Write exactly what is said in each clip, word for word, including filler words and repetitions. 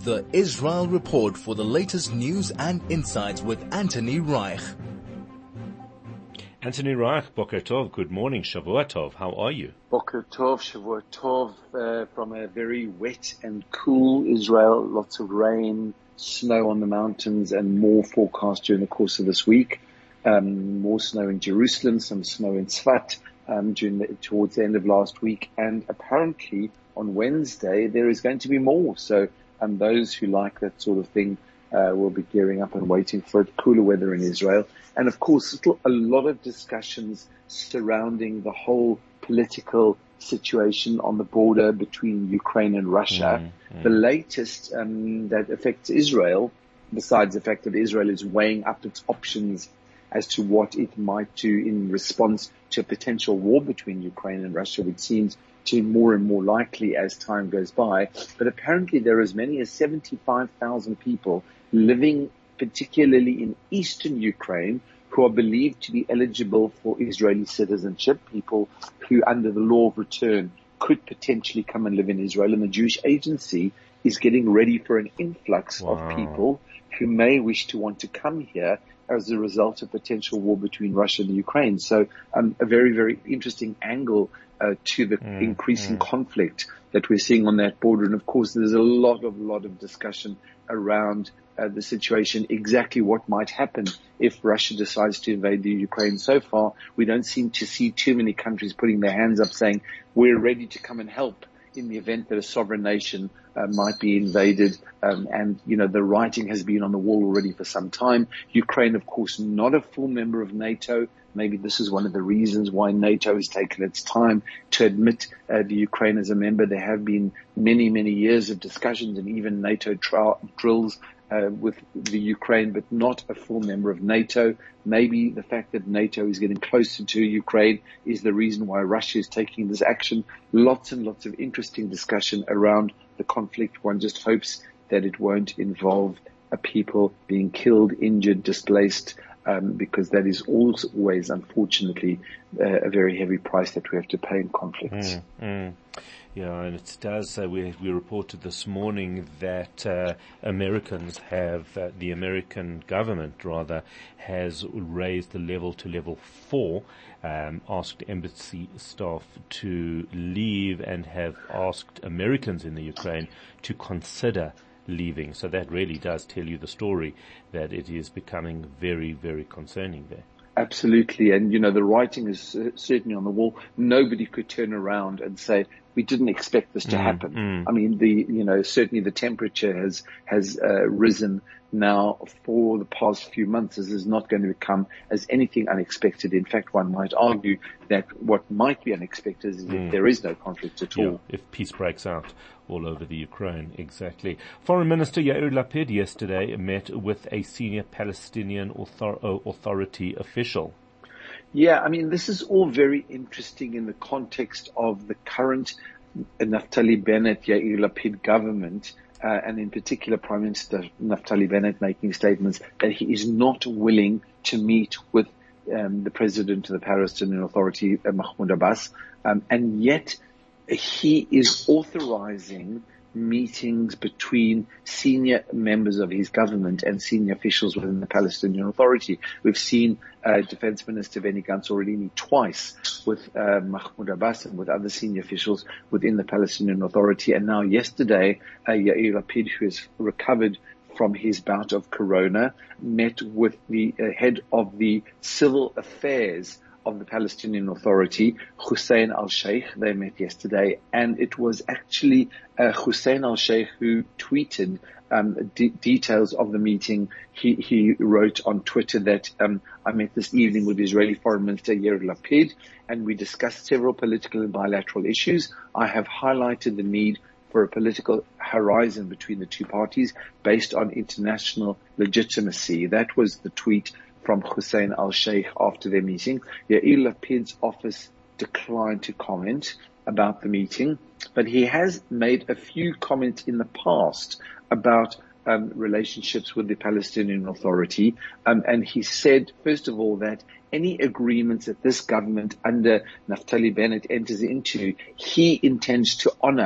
The Israel Report for the latest news and insights with Anthony Reich. Anthony Reich, Boker Tov, good morning, Shavua Tov, how are you? Boker Tov, Shavua Tov, uh, from a very wet and cool Israel, lots of rain, snow on the mountains, and more forecast during the course of this week. Um, more snow in Jerusalem, some snow in Tzfat um, during the, towards the end of last week, and apparently on Wednesday there is going to be more. So um, those who like that sort of thing uh, will be gearing up and waiting for it. Cooler weather in Israel, and of course still a lot of discussions surrounding the whole political situation on the border between Ukraine and Russia. Mm, mm. The latest um, that affects Israel, besides the fact that Israel is weighing up its options as to what it might do in response to a potential war between Ukraine and Russia, which seems to be more and more likely as time goes by. But apparently there are as many as seventy-five thousand people living particularly in eastern Ukraine who are believed to be eligible for Israeli citizenship, people who under the law of return could potentially come and live in Israel. And the Jewish Agency is getting ready for an influx wow. of people who may wish to want to come here as a result of potential war between Russia and Ukraine. So um, a very, very interesting angle uh, to the mm, increasing mm. conflict that we're seeing on that border. And of course, there's a lot of, lot of discussion around uh, the situation, exactly what might happen if Russia decides to invade the Ukraine. So far, we don't seem to see too many countries putting their hands up saying, we're ready to come and help in the event that a sovereign nation uh, might be invaded. Um, and, you know, the writing has been on the wall already for some time. Ukraine, of course, not a full member of NATO. Maybe this is one of the reasons why NATO has taken its time to admit uh, the Ukraine as a member. There have been many, many years of discussions and even NATO tra- drills Uh, with the Ukraine, but not a full member of NATO. Maybe the fact that NATO is getting closer to Ukraine is the reason why Russia is taking this action. Lots and lots of interesting discussion around the conflict. One just hopes that it won't involve uh, people being killed, injured, displaced, um, because that is always, unfortunately, uh, a very heavy price that we have to pay in conflicts. Mm, mm. Yeah, and it does. Uh, we we reported this morning that uh, Americans have, uh, the American government rather, has raised the level to level four, um, asked embassy staff to leave, and have asked Americans in the Ukraine to consider leaving. So that really does tell you the story that it is becoming very, very concerning there. Absolutely. And, you know, the writing is certainly on the wall. Nobody could turn around and say, we didn't expect this to mm, happen. Mm. I mean, the, you know, certainly the temperature has, has, uh, risen now for the past few months. This is not going to become as anything unexpected. In fact, one might argue that what might be unexpected is mm. if there is no conflict at all. Yeah, if peace breaks out all over the Ukraine, exactly. Foreign Minister Yair Lapid yesterday met with a senior Palestinian author- authority official. Yeah, I mean, this is all very interesting in the context of the current Naftali Bennett, Yair Lapid government, uh, and in particular Prime Minister Naftali Bennett making statements that he is not willing to meet with um, the President of the Palestinian Authority, uh, Mahmoud Abbas, um, and yet he is authorizing meetings between senior members of his government and senior officials within the Palestinian Authority. We've seen uh, Defense Minister Benny Gantz already meet twice with uh, Mahmoud Abbas and with other senior officials within the Palestinian Authority. And now yesterday, uh, Yair Lapid, who has recovered from his bout of corona, met with the uh, head of the civil affairs of the Palestinian Authority, Hussein al-Sheikh. They met yesterday, and it was actually uh, Hussein al-Sheikh who tweeted um, de- details of the meeting. He, he wrote on Twitter that um, I met this evening with Israeli Foreign Minister Yair Lapid, and we discussed several political and bilateral issues. I have highlighted the need for a political horizon between the two parties based on international legitimacy. That was the tweet from Hussein al-Sheikh after their meeting. Yair Lapid's office declined to comment about the meeting, but he has made a few comments in the past about um, relationships with the Palestinian Authority, um, and he said, first of all, that any agreements that this government under Naftali Bennett enters into, he intends to honor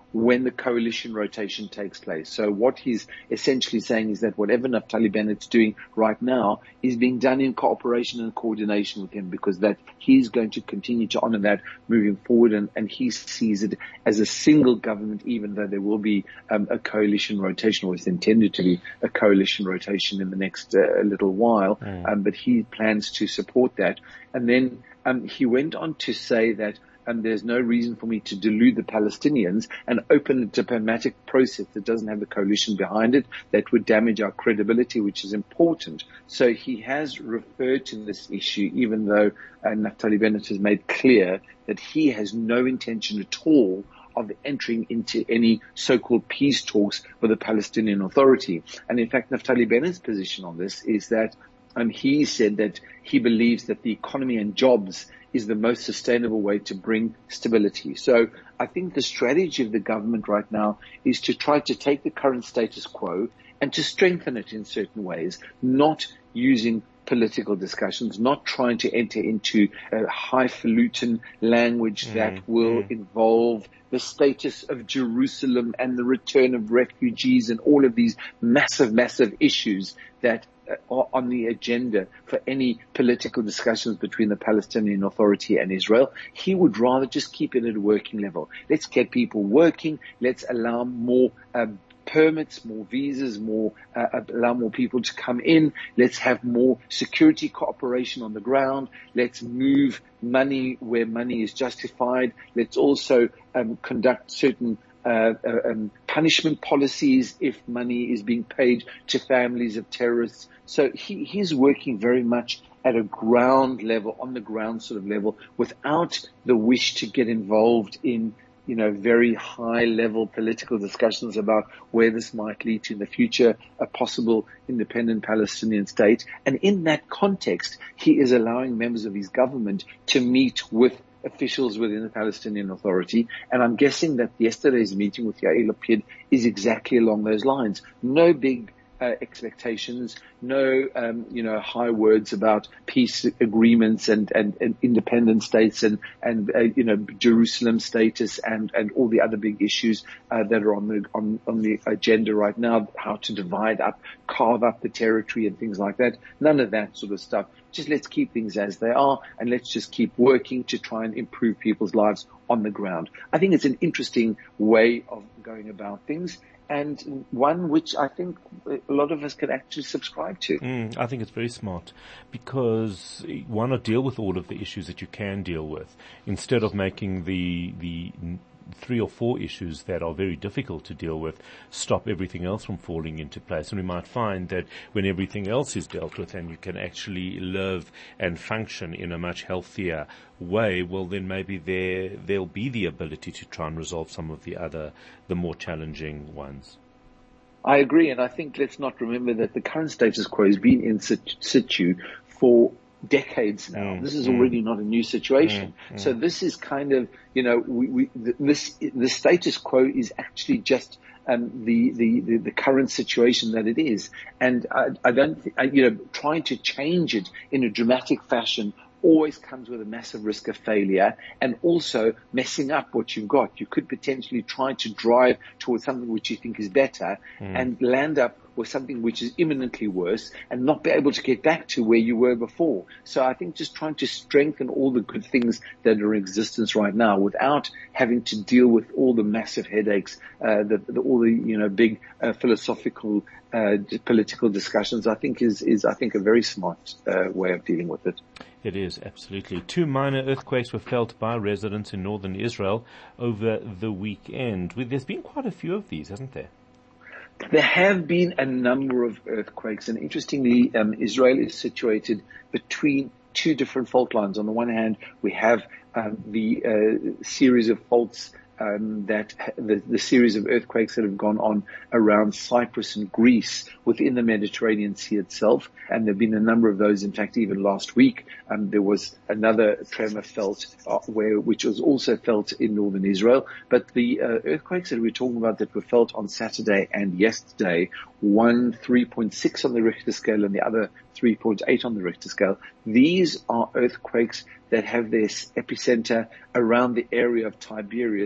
when the coalition rotation takes place. So what he's essentially saying is that whatever Naftali Bennett's doing right now is being done in cooperation and coordination with him, because that he's going to continue to honor that moving forward, and, and he sees it as a single government, even though there will be um, a coalition rotation, or is intended to be a coalition rotation in the next uh, little while. Mm. Um, but he plans to support that. And then um, he went on to say that and there's no reason for me to delude the Palestinians and open a diplomatic process that doesn't have the coalition behind it. That would damage our credibility, which is important. So he has referred to this issue, even though uh, Naftali Bennett has made clear that he has no intention at all of entering into any so-called peace talks with the Palestinian Authority. And in fact, Naftali Bennett's position on this is that um, he said that he believes that the economy and jobs is the most sustainable way to bring stability. So I think the strategy of the government right now is to try to take the current status quo and to strengthen it in certain ways, not using political discussions, not trying to enter into a highfalutin language mm, that will mm. involve the status of Jerusalem and the return of refugees and all of these massive, massive issues that are on the agenda for any political discussions between the Palestinian Authority and Israel. He would rather just keep it at a working level. Let's get people working. Let's allow more um, permits, more visas, more uh, allow more people to come in. Let's have more security cooperation on the ground. Let's move money where money is justified. Let's also um, conduct certain Uh, uh, um, punishment policies if money is being paid to families of terrorists. So he, he's working very much at a ground level, on the ground sort of level, without the wish to get involved in, you know, very high level political discussions about where this might lead to in the future, a possible independent Palestinian state. And in that context, he is allowing members of his government to meet with officials within the Palestinian Authority. And I'm guessing that yesterday's meeting with Yair Lapid is exactly along those lines. No big uh, expectations, no, um, you know, high words about peace agreements and, and, and independent states and, and, uh, you know, Jerusalem status and, and all the other big issues, uh, that are on the, on, on the agenda right now, how to divide up, carve up the territory and things like that. None of that sort of stuff. Just let's keep things as they are, and let's just keep working to try and improve people's lives on the ground. I think it's an interesting way of going about things, and one which I think a lot of us can actually subscribe to. Mm, I think it's very smart, because why not deal with all of the issues that you can deal with, instead of making the the three or four issues that are very difficult to deal with stop everything else from falling into place. And we might find that when everything else is dealt with and you can actually live and function in a much healthier way, well, then maybe there there'll be the ability to try and resolve some of the other, the more challenging ones. I agree, and I think let's not remember that the current status quo has been in situ for decades now. Mm, this is mm, already not a new situation. Mm, mm. So this is kind of, you know, we, we this the status quo is actually just um, the, the the the current situation that it is, and I, I don't, th- I, you know, trying to change it in a dramatic fashion always comes with a massive risk of failure, and also messing up what you've got. You could potentially try to drive towards something which you think is better mm. and land up with something which is imminently worse and not be able to get back to where you were before. So I think just trying to strengthen all the good things that are in existence right now without having to deal with all the massive headaches, uh, the, the, all the, you know, big uh, philosophical uh, political discussions, I think is, is I think a very smart uh, way of dealing with it. It is, absolutely. Two minor earthquakes were felt by residents in northern Israel over the weekend. There's been quite a few of these, hasn't there? There have been a number of earthquakes, and interestingly, um, Israel is situated between two different fault lines. On the one hand, we have um, the uh, series of faults Um, that the, the series of earthquakes that have gone on around Cyprus and Greece within the Mediterranean Sea itself. And there have been a number of those. In fact, even last week, um, there was another tremor felt, uh, where, which was also felt in northern Israel. But the uh, earthquakes that we're talking about that were felt on Saturday and yesterday, one three point six on the Richter scale and the other three point eight on the Richter scale. These are earthquakes that have their epicenter around the area of Tiberias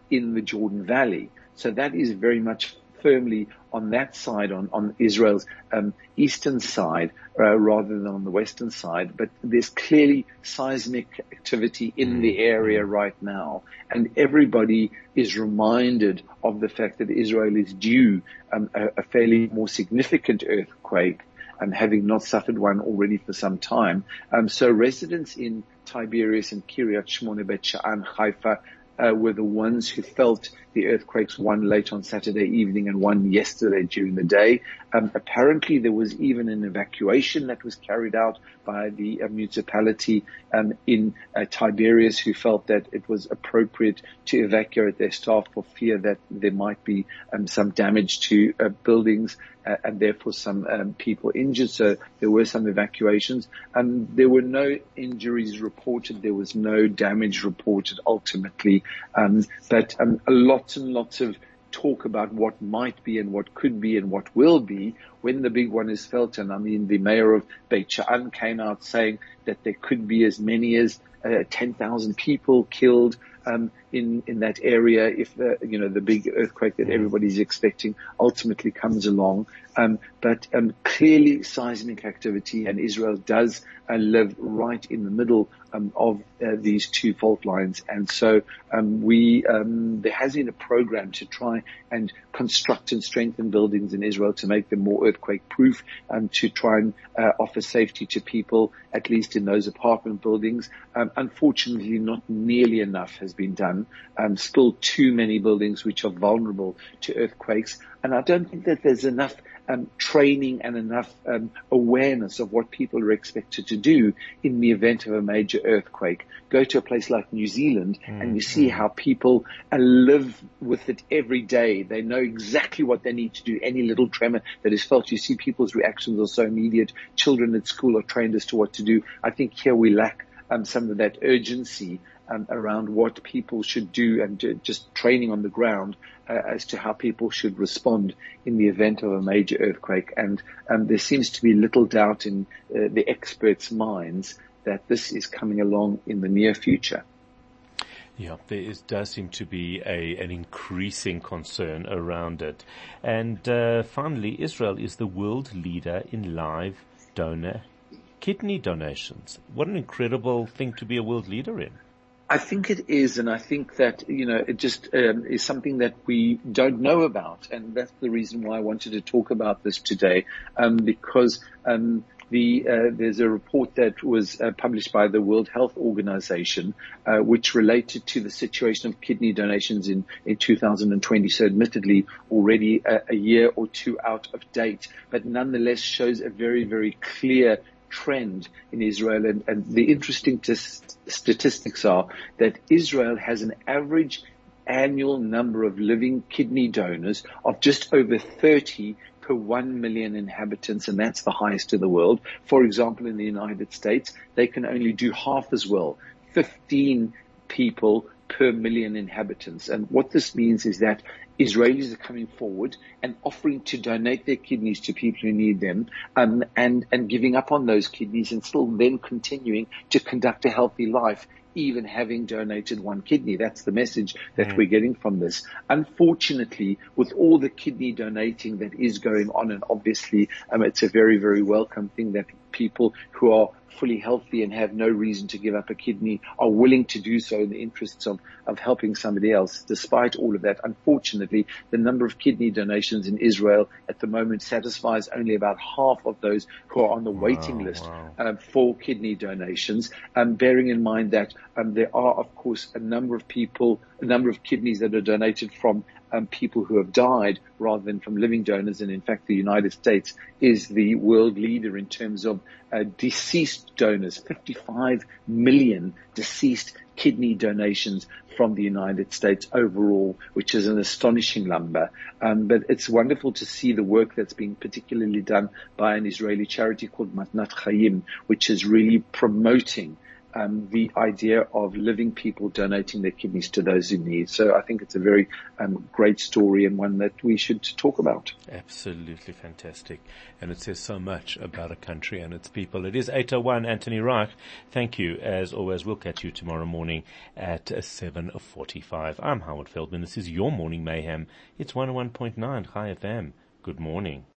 in the Jordan Valley. So that is very much firmly on that side, on, on Israel's um, eastern side, uh, rather than on the western side. But there's clearly seismic activity in the area right now. And everybody is reminded of the fact that Israel is due um, a, a fairly more significant earthquake, um, having not suffered one already for some time. Um, so residents in Tiberias and Kiryat Shmona, Bet Sha'an, Haifa, Uh, were the ones who felt the earthquakes, one late on Saturday evening and one yesterday during the day. Um, apparently there was even an evacuation that was carried out by the uh, municipality um, in uh, Tiberias, who felt that it was appropriate to evacuate their staff for fear that there might be um, some damage to uh, buildings uh, and therefore some um, people injured. So there were some evacuations. Um, there were no injuries reported. There was no damage reported ultimately. Um, but um, lots and lots of talk about what might be and what could be and what will be when the big one is felt. And I mean, the mayor of Beit Sha'an came out saying that there could be as many as uh, ten thousand people killed um, in in that area if the, you know, the big earthquake that everybody's expecting ultimately comes along. Um, but um, clearly seismic activity, and Israel does uh, live right in the middle um, of uh, these two fault lines. And so um, we um, there has been a program to try and construct and strengthen buildings in Israel to make them more earthquake-proof, and to try and uh, offer safety to people, at least in those apartment buildings. Um, unfortunately, not nearly enough has been done. Um, still too many buildings which are vulnerable to earthquakes. And I don't think that there's enough um, training and enough um, awareness of what people are expected to do in the event of a major earthquake. Go to a place like New Zealand mm, and you see mm. how people uh, live with it every day. They know exactly what they need to do. Any little tremor that is felt, you see people's reactions are so immediate. Children at school are trained as to what to do. I think here we lack um, some of that urgency Um, around what people should do, and uh, just training on the ground uh, as to how people should respond in the event of a major earthquake. And um, there seems to be little doubt in uh, the experts' minds that this is coming along in the near future. Yeah, there is, does seem to be a, an increasing concern around it. And uh, finally, Israel is the world leader in live donor kidney donations. What an incredible thing to be a world leader in. I think it is, and I think that, you know, it just um, is something that we don't know about, and that's the reason why I wanted to talk about this today, um, because um, the uh, there's a report that was uh, published by the World Health Organization, uh, which related to the situation of kidney donations in, in two thousand twenty, so admittedly already a, a year or two out of date, but nonetheless shows a very, very clear trend in Israel. And, and the interesting t- statistics are that Israel has an average annual number of living kidney donors of just over thirty per one million inhabitants, and that's the highest in the world. For example, in the United States, they can only do half as well, fifteen people per million inhabitants. And what this means is that Israelis are coming forward and offering to donate their kidneys to people who need them, um, and, and giving up on those kidneys and still then continuing to conduct a healthy life, even having donated one kidney. That's the message that mm. we're getting from this. Unfortunately, with all the kidney donating that is going on, and obviously um, it's a very, very welcome thing that people who are fully healthy and have no reason to give up a kidney are willing to do so in the interests of, of helping somebody else. Despite all of that, unfortunately, the number of kidney donations in Israel at the moment satisfies only about half of those who are on the wow, waiting list wow. uh, for kidney donations, um, bearing in mind that um, there are, of course, a number of people, a number of kidneys that are donated from Um, people who have died rather than from living donors. And in fact, the United States is the world leader in terms of uh, deceased donors, fifty-five million deceased kidney donations from the United States overall, which is an astonishing number. Um, but it's wonderful to see the work that's being particularly done by an Israeli charity called Matnat Chaim, which is really promoting um, the idea of living people donating their kidneys to those in need. So I think it's a very um, great story and one that we should talk about. Absolutely fantastic. And it says so much about a country and its people. It is eight oh one, Anthony Reich. Thank you. As always, we'll catch you tomorrow morning at seven forty-five. I'm Howard Feldman. This is your Morning Mayhem. It's one oh one point nine Chai F M. Good morning.